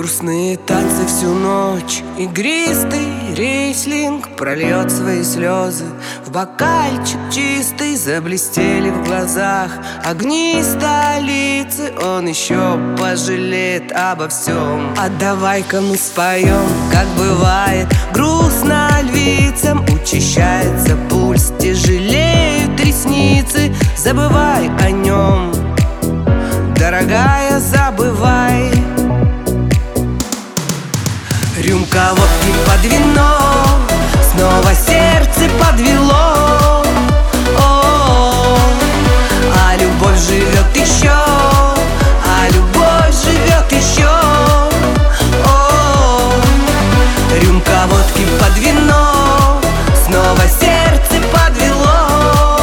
Грустные танцы всю ночь, игристый рислинг прольет свои слезы в бокальчик чистый. Заблестели в глазах огни столицы. Он еще пожалеет обо всем. А давай-ка мы споем, как бывает грустно львицам. Учащается пульс, тяжелеют ресницы. Забывай о нем, дорогая, забывай. Рюмка водки под вино, снова сердце подвело. А любовь живет еще, а любовь живет еще. Рюмка водки под вино, снова сердце подвело.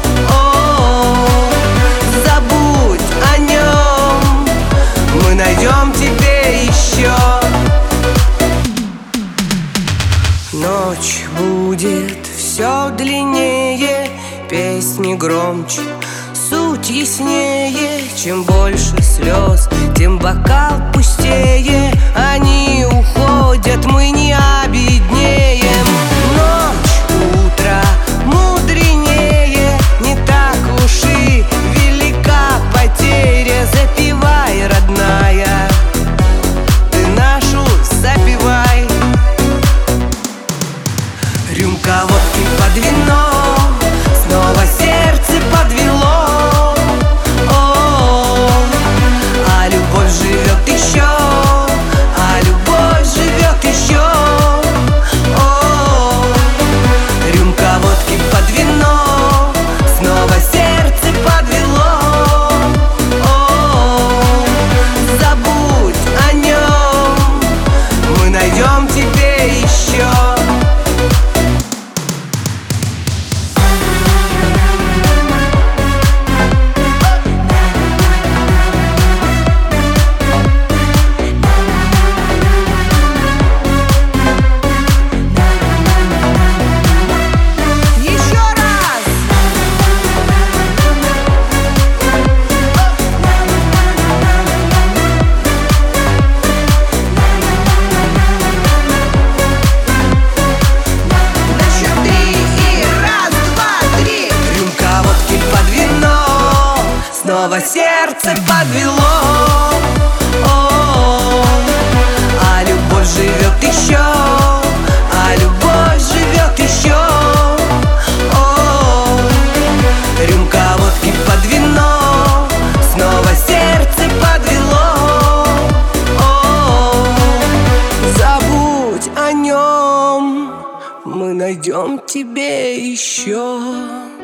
Забудь о нем, мы найдем тебе еще. Ночь будет все длиннее, песни громче, суть яснее. Чем больше слез, тем бокал пустее. Они уходят, мы не обеднеем. Ночь, утро мудренее, не так уж и велика потеря. Запивай, родная, ты нашу запивай. Рюмка водки под вино, снова сердце подвело. А любовь живет еще, а любовь живет еще. Рюмка водки под вино, снова сердце подвело. Забудь о нем, мы найдем тебе еще. Снова сердце подвело. А любовь живет еще, а любовь живет еще. Рюмка водки под вино, снова сердце подвело. Забудь о нем, мы найдем тебе еще.